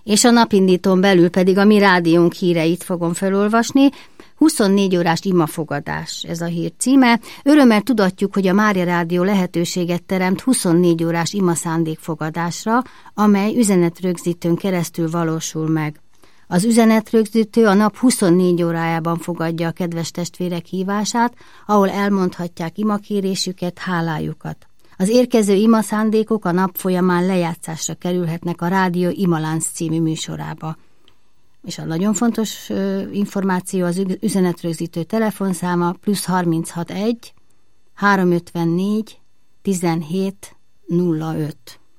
És a napindítón belül pedig a mi rádiónk híreit fogom felolvasni. 24 órás imafogadás, ez a hír címe. Örömmel tudatjuk, hogy a Mária Rádió lehetőséget teremt 24 órás imaszándékfogadásra, amely üzenetrögzítőn keresztül valósul meg. Az üzenetrögzítő a nap 24 órájában fogadja a kedves testvérek hívását, ahol elmondhatják imakérésüket, hálájukat. Az érkező imaszándékok a nap folyamán lejátszásra kerülhetnek a Rádió Imalánc című műsorába. És a nagyon fontos információ az üzenetrögzítő telefonszáma +361 354 17 05.